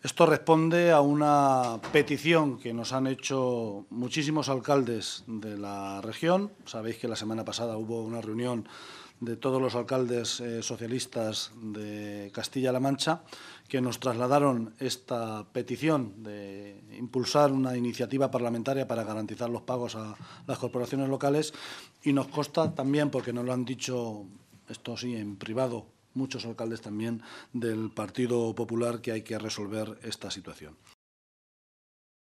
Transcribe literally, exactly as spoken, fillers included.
Esto responde a una petición que nos han hecho muchísimos alcaldes de la región. Sabéis que la semana pasada hubo una reunión de todos los alcaldes eh, socialistas de Castilla-La Mancha que nos trasladaron esta petición de impulsar una iniciativa parlamentaria para garantizar los pagos a las corporaciones locales, y nos consta también, porque nos lo han dicho, esto sí, en privado, muchos alcaldes también del Partido Popular, que hay que resolver esta situación.